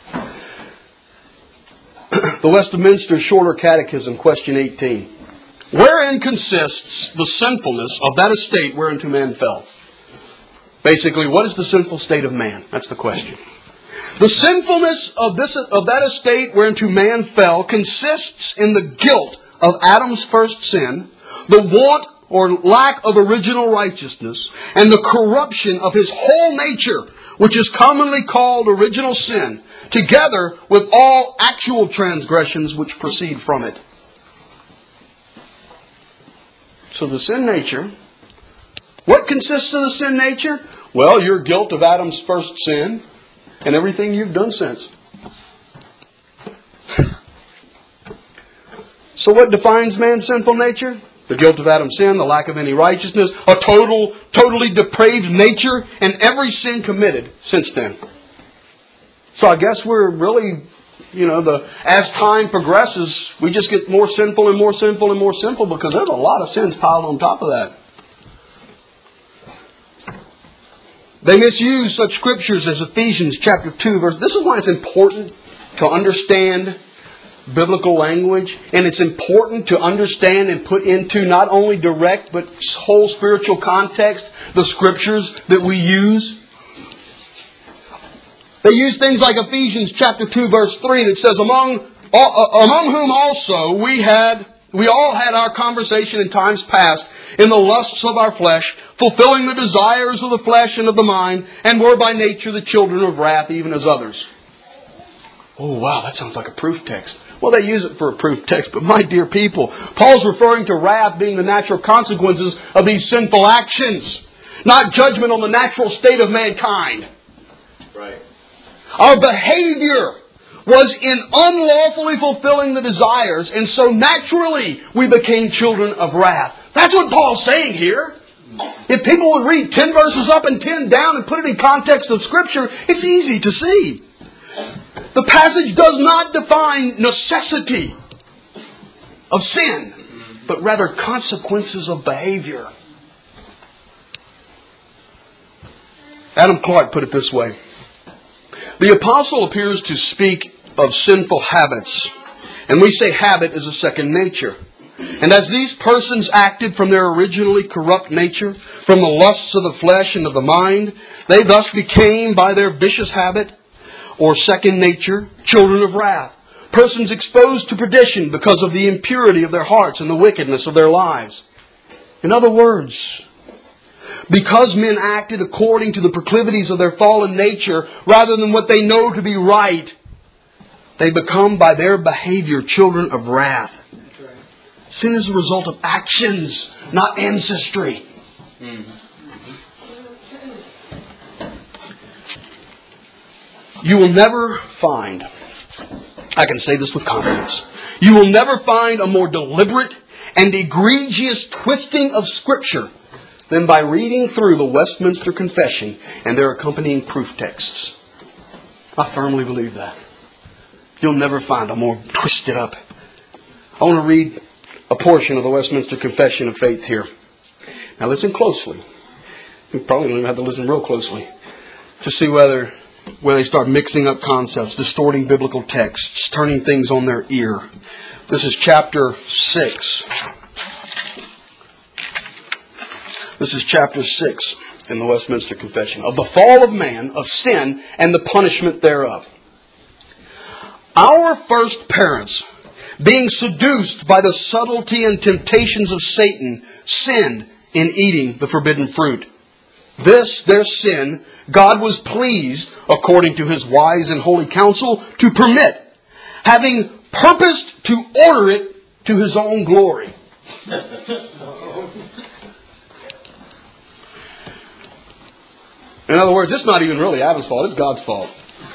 The Westminster Shorter Catechism, question eighteen. Wherein consists the sinfulness of that estate whereinto man fell? Basically, what is the sinful state of man? That's the question. The sinfulness of this of that estate whereinto man fell consists in the guilt of Adam's first sin, the want or lack of original righteousness, and the corruption of his whole nature, which is commonly called original sin, together with all actual transgressions which proceed from it. So the sin nature, what consists of the sin nature? Well, your guilt of Adam's first sin and everything you've done since. So what defines man's sinful nature? The guilt of Adam's sin, the lack of any righteousness, a total, totally depraved nature, and every sin committed since then. So I guess we're really, you know, the as time progresses, we just get more sinful and more sinful and more sinful because there's a lot of sins piled on top of that. They misuse such scriptures as Ephesians chapter two, verse. This is why it's important to understand biblical language, and it's important to understand and put into not only direct but whole spiritual context the scriptures that we use. They use things like Ephesians chapter two, verse three that says, "Among all, uh, among whom also we had we all had our conversation in times past in the lusts of our flesh, fulfilling the desires of the flesh and of the mind, and were by nature the children of wrath, even as others." Oh, wow, that sounds like a proof text. Well, they use it for a proof text, but my dear people, Paul's referring to wrath being the natural consequences of these sinful actions, not judgment on the natural state of mankind. Right. Our behavior was in unlawfully fulfilling the desires, and so naturally we became children of wrath. That's what Paul's saying here. If people would read ten verses up and ten down and put it in context of Scripture, it's easy to see. The passage does not define necessity of sin, but rather consequences of behavior. Adam Clarke put it this way. The apostle appears to speak of sinful habits, and we say habit is a second nature. And as these persons acted from their originally corrupt nature, from the lusts of the flesh and of the mind, they thus became, by their vicious habit, or second nature, children of wrath. Persons exposed to perdition because of the impurity of their hearts and the wickedness of their lives. In other words, because men acted according to the proclivities of their fallen nature rather than what they know to be right, they become by their behavior children of wrath. Sin is a result of actions, not ancestry. Mm-hmm. You will never find, I can say this with confidence, you will never find a more deliberate and egregious twisting of Scripture than by reading through the Westminster Confession and their accompanying proof texts. I firmly believe that. You'll never find a more twisted up. I want to read a portion of the Westminster Confession of Faith here. Now listen closely. You probably don't even have to listen real closely to see whether where they start mixing up concepts, distorting biblical texts, turning things on their ear. This is chapter six. This is chapter six in the Westminster Confession. Of the fall of man, of sin, and the punishment thereof. Our first parents, being seduced by the subtlety and temptations of Satan, sinned in eating the forbidden fruit. This, their sin, God was pleased, according to His wise and holy counsel, to permit, having purposed to order it to His own glory. In other words, it's not even really Adam's fault, it's God's fault.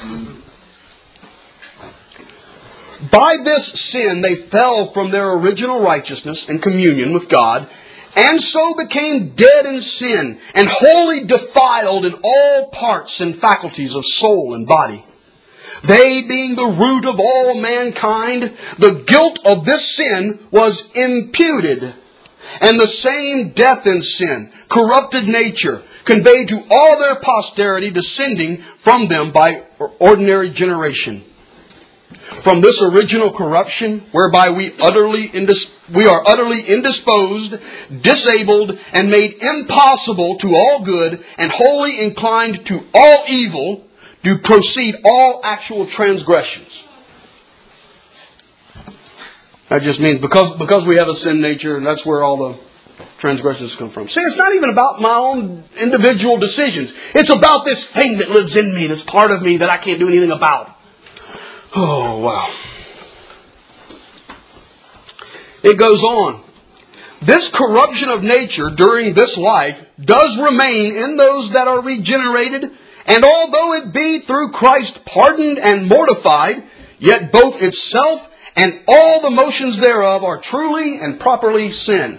By this sin, they fell from their original righteousness and communion with God, and so became dead in sin, and wholly defiled in all parts and faculties of soul and body. They, being the root of all mankind, the guilt of this sin was imputed, and the same death in sin, corrupted nature, conveyed to all their posterity, descending from them by ordinary generation. From this original corruption, whereby we utterly indis- we are utterly indisposed, disabled, and made impossible to all good, and wholly inclined to all evil, do proceed all actual transgressions. That just means because because we have a sin nature, and that's where all the transgressions come from. See, it's not even about my own individual decisions. It's about this thing that lives in me, that's part of me that I can't do anything about. Oh, wow. It goes on. This corruption of nature during this life does remain in those that are regenerated, and although it be through Christ pardoned and mortified, yet both itself and all the motions thereof are truly and properly sin.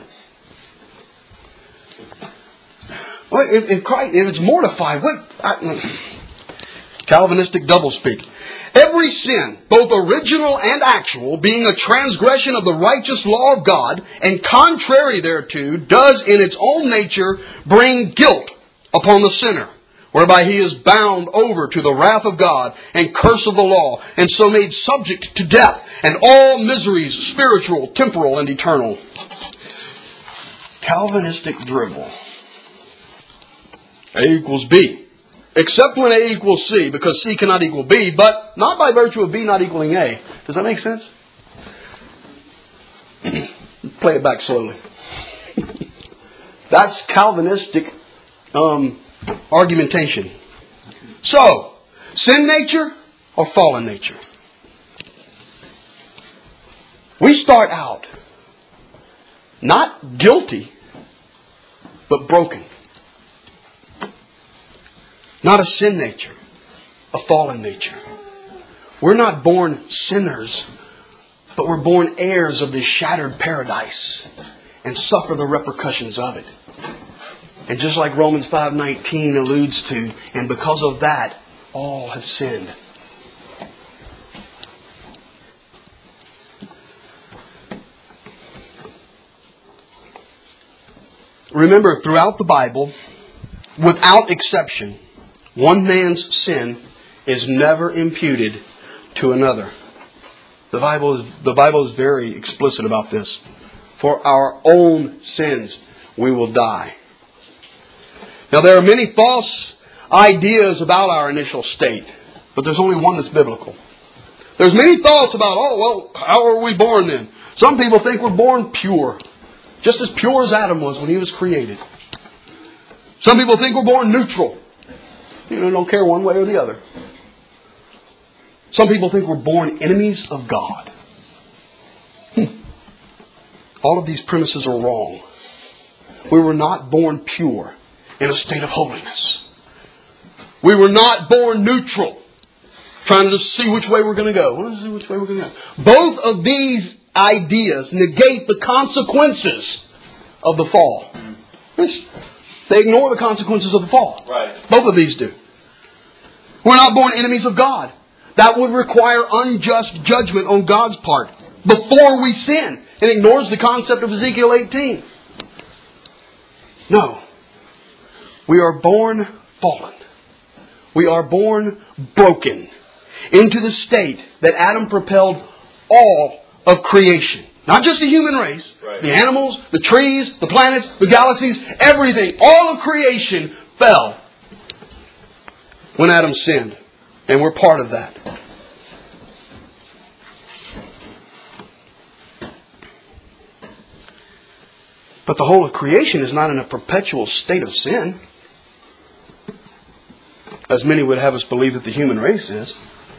Well, if, if, Christ, if it's mortified, what... I, Calvinistic doublespeak. Every sin, both original and actual, being a transgression of the righteous law of God, and contrary thereto, does in its own nature bring guilt upon the sinner, whereby he is bound over to the wrath of God and curse of the law, and so made subject to death and all miseries, spiritual, temporal, and eternal. Calvinistic dribble. A equals B. Except when A equals C, because C cannot equal B, but not by virtue of B not equaling A. Does that make sense? Play it back slowly. That's Calvinistic um, argumentation. So, sin nature or fallen nature? We start out not guilty, but broken. Not a sin nature, a fallen nature. We're not born sinners, but we're born heirs of this shattered paradise and suffer the repercussions of it. And just like Romans five nineteen alludes to, and because of that, all have sinned. Remember, throughout the Bible, without exception, one man's sin is never imputed to another. The Bible is, the Bible is very explicit about this. For our own sins we will die. Now there are many false ideas about our initial state, but there's only one that's biblical. There's many thoughts about, oh, well, how were we born then? Some people think we're born pure. Just as pure as Adam was when he was created. Some people think we're born neutral. You know, don't care one way or the other. Some people think we're born enemies of God. Hmm. All of these premises are wrong. We were not born pure in a state of holiness. We were not born neutral, trying to just see which way we're going to go. Let's see which way we're going to go. Both of these ideas negate the consequences of the fall. They ignore the consequences of the fall. Right. Both of these do. We're not born enemies of God. That would require unjust judgment on God's part before we sin. It ignores the concept of Ezekiel eighteen. No. We are born fallen. We are born broken into the state that Adam propelled all of creation. Not just the human race. Right. The animals, the trees, the planets, the galaxies, everything. All of creation fell when Adam sinned. And we're part of that. But the whole of creation is not in a perpetual state of sin, as many would have us believe that the human race is.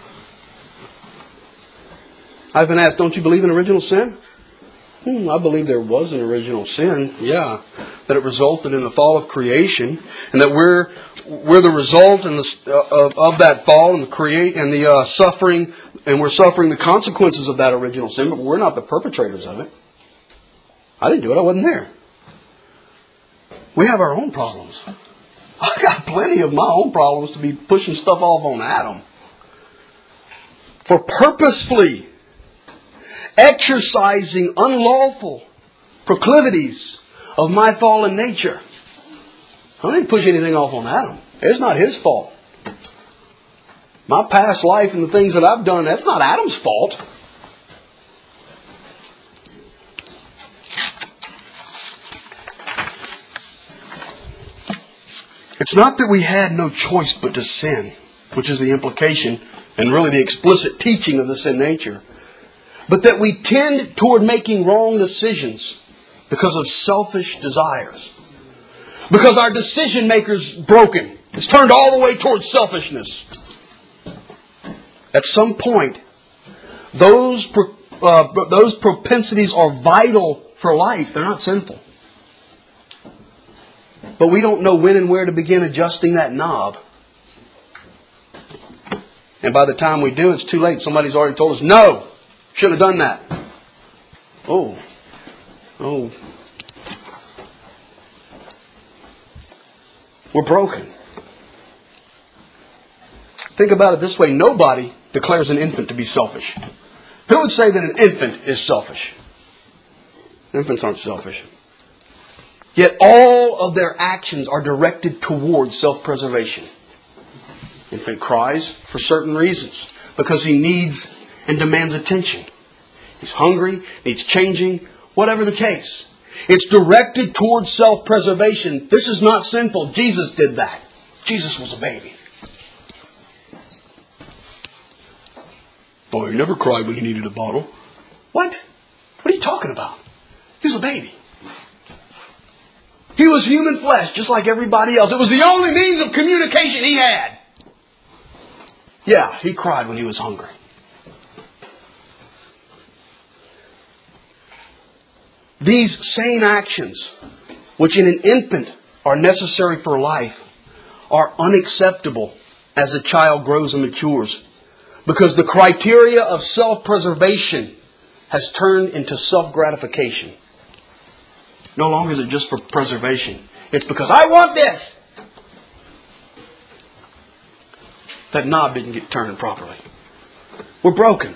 I've been asked, don't you believe in original sin? Hmm, I believe there was an original sin, yeah. That it resulted in the fall of creation, and that we're we're the result and the, uh, of, of that fall and the create and the uh, suffering, and we're suffering the consequences of that original sin, but we're not the perpetrators of it. I didn't do it. I wasn't there. We have our own problems. I got plenty of my own problems to be pushing stuff off on Adam. For purposefully exercising unlawful proclivities of my fallen nature. I didn't push anything off on Adam. It's not his fault. My past life and the things that I've done, that's not Adam's fault. It's not that we had no choice but to sin, which is the implication and really the explicit teaching of the sin nature. But that we tend toward making wrong decisions because of selfish desires. Because our decision maker's broken. It's turned all the way towards selfishness. At some point, those uh, those propensities are vital for life. They're not sinful. But we don't know when and where to begin adjusting that knob. And by the time we do, it's too late. Somebody's already told us, no, shouldn't have done that. Oh. Oh. We're broken. Think about it this way. Nobody declares an infant to be selfish. Who would say that an infant is selfish? Infants aren't selfish. Yet all of their actions are directed towards self-preservation. Infant cries for certain reasons because he needs and demands attention. He's hungry, needs changing, whatever the case. It's directed towards self-preservation. This is not sinful. Jesus did that. Jesus was a baby. Oh, he never cried when he needed a bottle. What? What are you talking about? He was a baby. He was human flesh, just like everybody else. It was the only means of communication he had. Yeah, he cried when he was hungry. These same actions, which in an infant are necessary for life, are unacceptable as a child grows and matures. Because the criteria of self-preservation has turned into self-gratification. No longer is it just for preservation. It's because I want this. That knob didn't get turned properly. We're broken.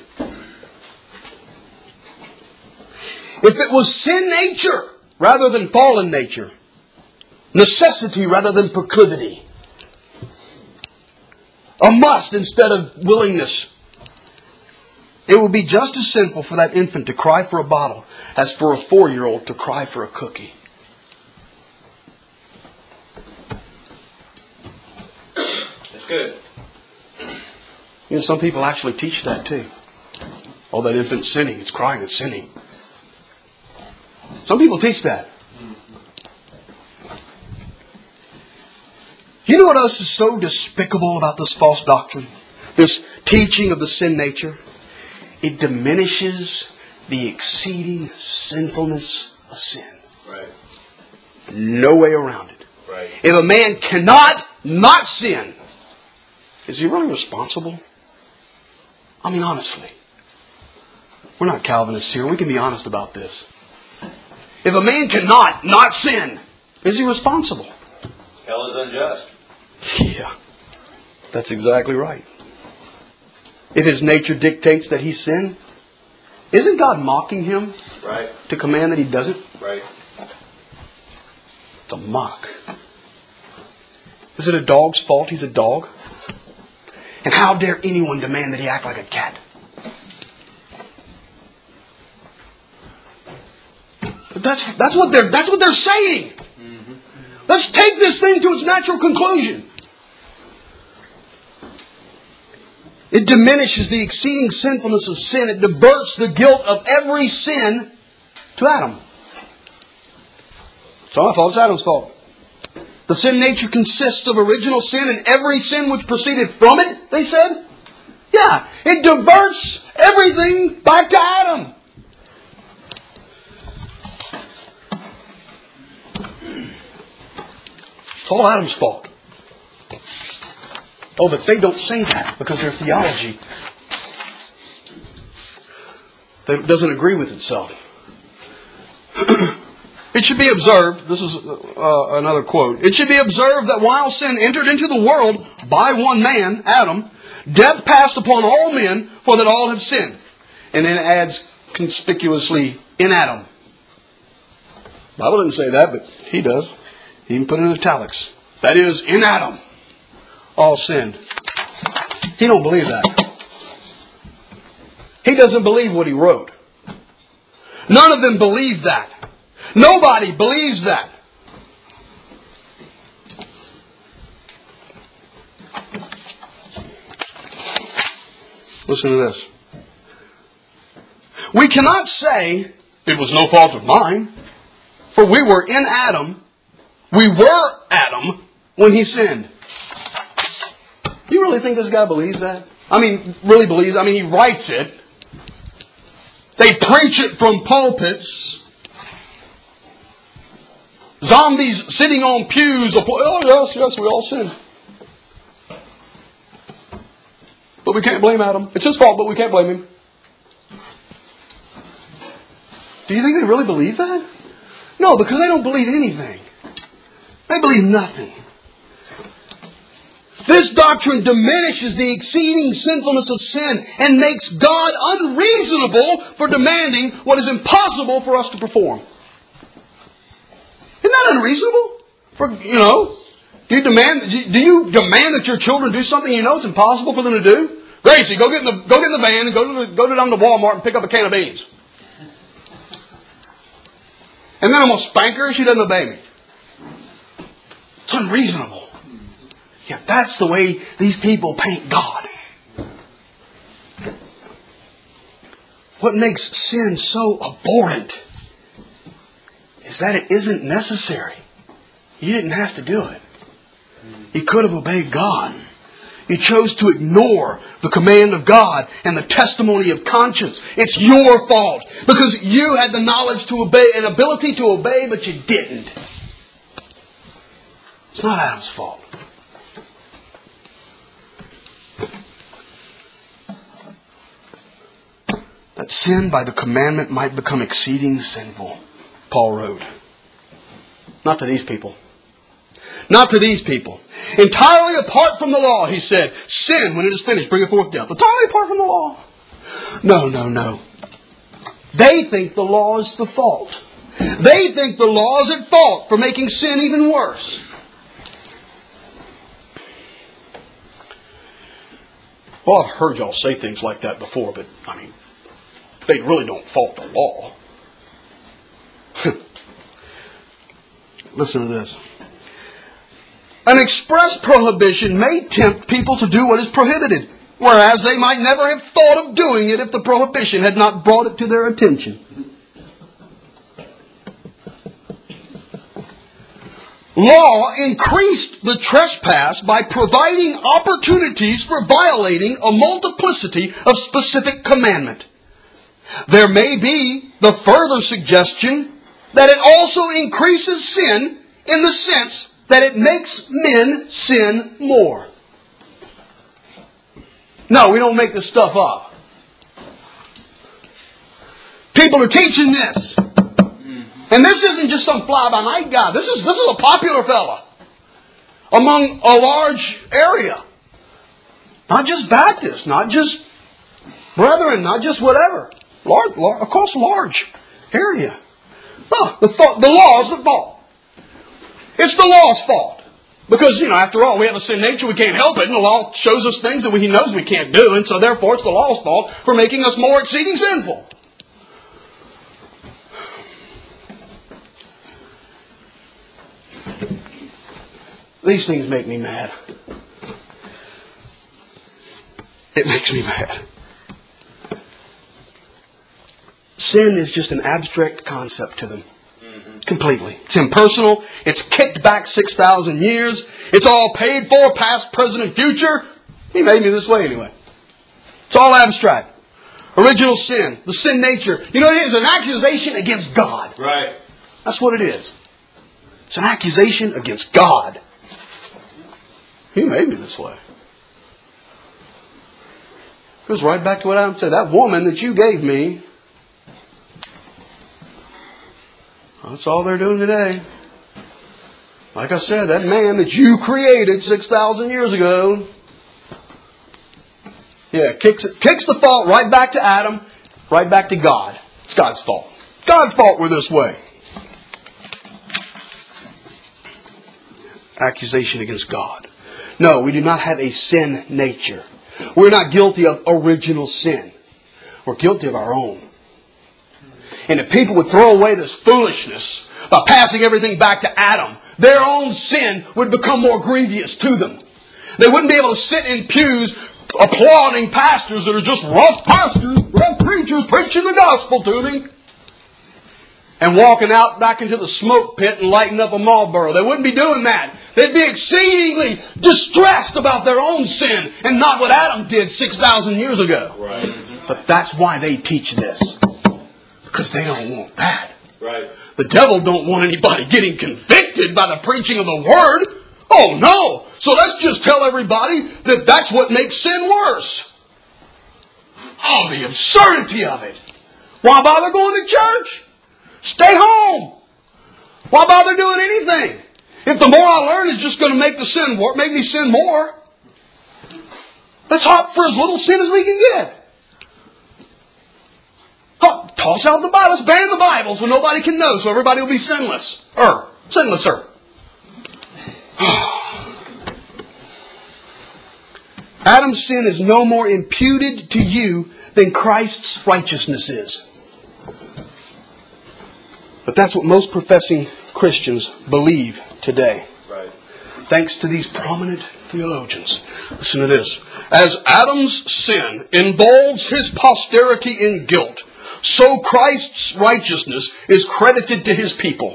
If it was sin nature rather than fallen nature, necessity rather than proclivity, a must instead of willingness, it would be just as sinful for that infant to cry for a bottle as for a four-year-old to cry for a cookie. That's good. You know, some people actually teach that too. Oh, that infant's sinning. It's crying, it's sinning. Some people teach that. You know what else is so despicable about this false doctrine? This teaching of the sin nature? It diminishes the exceeding sinfulness of sin. Right. No way around it. Right. If a man cannot not sin, is he really responsible? I mean, honestly. We're not Calvinists here. We can be honest about this. If a man cannot not sin, is he responsible? Hell is unjust. Yeah, that's exactly right. If his nature dictates that he sin, isn't God mocking him? Right. To command that he doesn't? Right. It's a mock. Is it a dog's fault he's a dog? And how dare anyone demand that he act like a cat? But that's that's what they're that's what they're saying. Mm-hmm. Let's take this thing to its natural conclusion. It diminishes the exceeding sinfulness of sin. It diverts the guilt of every sin to Adam. It's not my fault, it's Adam's fault. The sin nature consists of original sin and every sin which proceeded from it, they said. Yeah, it diverts everything back to Adam. It's all Adam's fault. Oh, but they don't say that because their theology that doesn't agree with itself. It should be observed, this is uh, another quote, it should be observed that while sin entered into the world by one man, Adam, death passed upon all men, for that all have sinned. And then it adds conspicuously, in Adam. The Bible didn't say that, but he does. He even put it in italics. That is, in Adam, all sinned. He don't believe that. He doesn't believe what he wrote. None of them believe that. Nobody believes that. Listen to this. We cannot say, it was no fault of mine, for we were in Adam, we were Adam when he sinned. You really think this guy believes that? I mean, really believes, I mean, he writes it. They preach it from pulpits. Zombies sitting on pews. Oh, yes, yes, we all sin. But we can't blame Adam. It's his fault, but we can't blame him. Do you think they really believe that? No, because they don't believe anything. They believe nothing. This doctrine diminishes the exceeding sinfulness of sin and makes God unreasonable for demanding what is impossible for us to perform. Isn't that unreasonable? For, you know, do you demand, do you demand that your children do something you know it's impossible for them to do? Gracie, go get in the, go get in the van and go to the, go down to Walmart and pick up a can of beans. And then I'm going to spank her if she doesn't obey me. It's unreasonable. Yet that's the way these people paint God. What makes sin so abhorrent is that it isn't necessary. You didn't have to do it. You could have obeyed God. You chose to ignore the command of God and the testimony of conscience. It's your fault because you had the knowledge to obey and ability to obey, but you didn't. It's not Adam's fault. That sin by the commandment might become exceeding sinful, Paul wrote. Not to these people. Not to these people. Entirely apart from the law, he said, sin, when it is finished, bringeth forth death. Entirely apart from the law. No, no, no. They think the law is the fault. They think the law is at fault for making sin even worse. Well, I've heard y'all say things like that before, but, I mean, they really don't fault the law. Listen to this. An express prohibition may tempt people to do what is prohibited, whereas they might never have thought of doing it if the prohibition had not brought it to their attention. Law increased the trespass by providing opportunities for violating a multiplicity of specific commandment. There may be the further suggestion that it also increases sin in the sense that it makes men sin more. No, we don't make this stuff up. People are teaching this. And this isn't just some fly-by-night guy. This is, this is a popular fella among a large area. Not just Baptists, not just Brethren, not just whatever. Large, large, across a large area. No, the, th- the law is the fault. It's the law's fault. Because, you know, after all, we have a sin nature, we can't help it, and the law shows us things that we, He knows we can't do, and so therefore it's the law's fault for making us more exceeding sinful. These things make me mad. It makes me mad. Sin is just an abstract concept to them. Mm-hmm. Completely. It's impersonal. It's kicked back six thousand years. It's all paid for, past, present, and future. He made me this way anyway. It's all abstract. Original sin. The sin nature. You know what it is? An accusation against God. Right. That's what it is. It's an accusation against God. He made me this way. It goes right back to what Adam said. That woman that you gave me, that's all they're doing today. Like I said, that man that you created six thousand years ago, yeah, kicks it, kicks the fault right back to Adam, right back to God. It's God's fault. God's fault we're this way. Accusation against God. No, we do not have a sin nature. We're not guilty of original sin. We're guilty of our own. And if people would throw away this foolishness by passing everything back to Adam, their own sin would become more grievous to them. They wouldn't be able to sit in pews applauding pastors that are just rough pastors, rough preachers preaching the gospel to me, and walking out back into the smoke pit and lighting up a Marlboro. They wouldn't be doing that. They'd be exceedingly distressed about their own sin and not what Adam did six thousand years ago. Right. But that's why they teach this. Because they don't want that. Right. The devil don't want anybody getting convicted by the preaching of the Word. Oh no! So let's just tell everybody that that's what makes sin worse. Oh, the absurdity of it. Why bother going to church? Stay home. Why bother doing anything? If the more I learn is just going to make the sin, make me sin more, Let's opt for as little sin as we can get. Oh, toss out the Bible. Let's ban the Bible so nobody can know, so everybody will be sinless. Er, sinlesser. Adam's sin is no more imputed to you than Christ's righteousness is. But that's what most professing Christians believe today. Right. Thanks to these prominent theologians. Listen to this. As Adam's sin involves his posterity in guilt, so Christ's righteousness is credited to His people.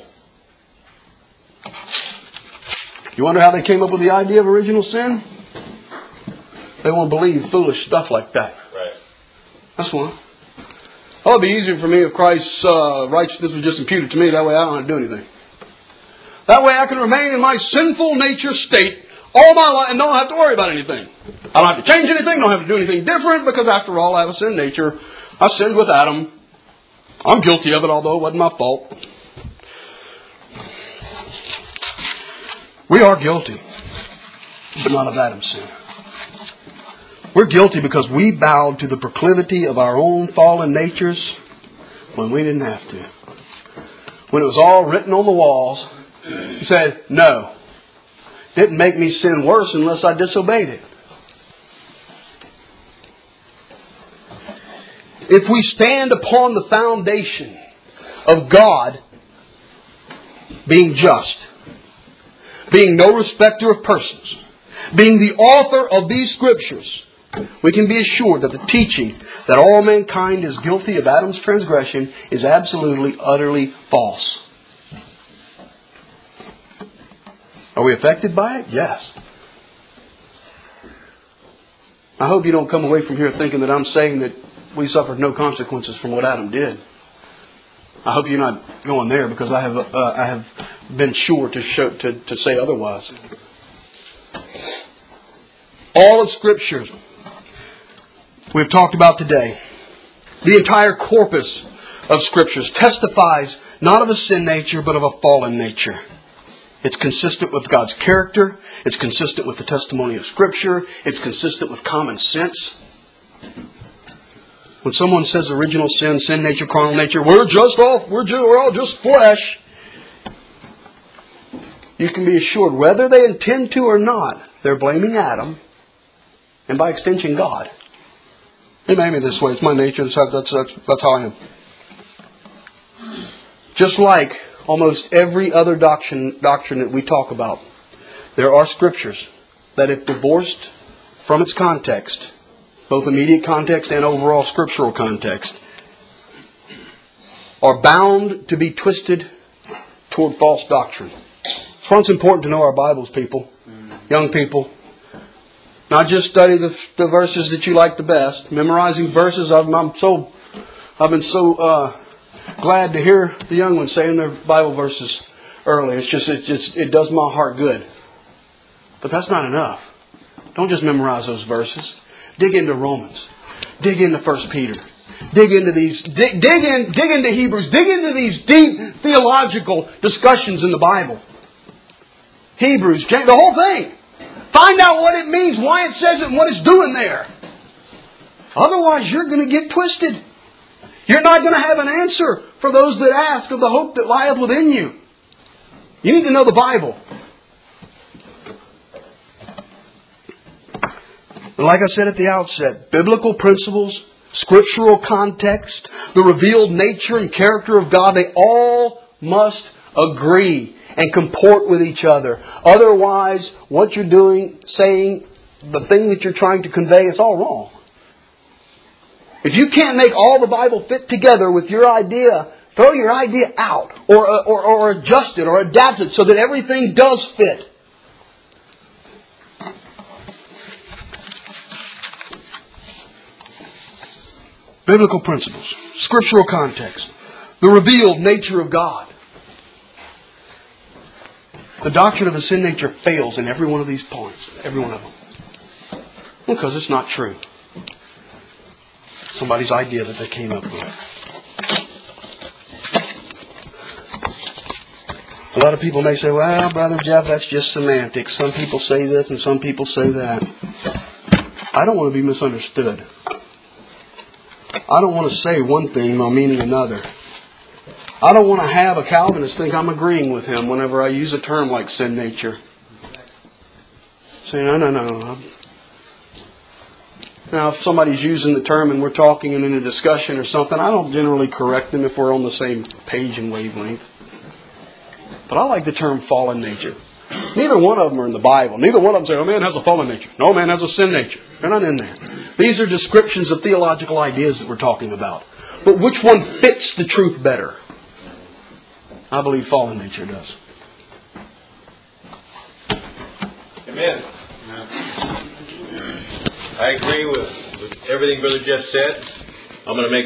You wonder how they came up with the idea of original sin? They won't believe foolish stuff like that. Right. That's why. Oh, it'd be easier for me if Christ's uh, righteousness was just imputed to me. That way I don't have to do anything. That way I can remain in my sinful nature state all my life and don't have to worry about anything. I don't have to change anything. Don't have to do anything different because after all I have a sin nature. I sinned with Adam. I'm guilty of it, although it wasn't my fault. We are guilty, but not of Adam's sin. We're guilty because we bowed to the proclivity of our own fallen natures when we didn't have to. When it was all written on the walls, He said, no. Didn't make me sin worse unless I disobeyed it. If we stand upon the foundation of God being just, being no respecter of persons, being the author of these Scriptures, we can be assured that the teaching that all mankind is guilty of Adam's transgression is absolutely, utterly false. Are we affected by it? Yes. I hope you don't come away from here thinking that I'm saying that we suffered no consequences from what Adam did. I hope you're not going there, because I have uh, I have been sure to show to, to say otherwise. All of Scriptures we've talked about today, the entire corpus of Scriptures testifies not of a sin nature, but of a fallen nature. It's consistent with God's character. It's consistent with the testimony of Scripture. It's consistent with common sense. When someone says original sin, sin nature, carnal nature, we're just all, we're, just, we're all just flesh. You can be assured, whether they intend to or not, they're blaming Adam, and by extension, God. He made me this way. It's my nature. That's, that's, that's, that's how I am. Just like almost every other doctrine, doctrine that we talk about, there are Scriptures that, if divorced from its context, both immediate context and overall scriptural context, are bound to be twisted toward false doctrine. That's why it's important to know our Bibles, people. Young people. Not just study the, the verses that you like the best. Memorizing verses. I'm, I'm so, I've been so uh, glad to hear the young ones saying their Bible verses early. It's just, it just, it does my heart good. But that's not enough. Don't just memorize those verses. Dig into Romans. Dig into First Peter. Dig into these. Dig, dig in. Dig into Hebrews. Dig into these deep theological discussions in the Bible. Hebrews, the whole thing. Find out what it means, why it says it, and what it's doing there. Otherwise, you're going to get twisted. You're not going to have an answer for those that ask of the hope that lieth within you. You need to know the Bible. But like I said at the outset, biblical principles, scriptural context, the revealed nature and character of God, they all must agree and comport with each other. Otherwise, what you're doing, saying, the thing that you're trying to convey, is all wrong. If you can't make all the Bible fit together with your idea, throw your idea out or, or, or adjust it or adapt it so that everything does fit. Biblical principles, scriptural context, the revealed nature of God. The doctrine of the sin nature fails in every one of these points. Every one of them. Because it's not true. Somebody's idea that they came up with. A lot of people may say, well, Brother Jeff, that's just semantics. Some people say this and some people say that. I don't want to be misunderstood. I don't want to say one thing while meaning another. I don't want to have a Calvinist think I'm agreeing with him whenever I use a term like sin nature. Say, no, no, no. Now, if somebody's using the term and we're talking and in a discussion or something, I don't generally correct them if we're on the same page and wavelength. But I like the term fallen nature. Neither one of them are in the Bible. Neither one of them say, oh, man has a fallen nature. No, man has a sin nature. They're not in there. These are descriptions of theological ideas that we're talking about. But which one fits the truth better? I believe fallen nature does. Amen. I agree with, with everything Brother Jeff said. I'm going to make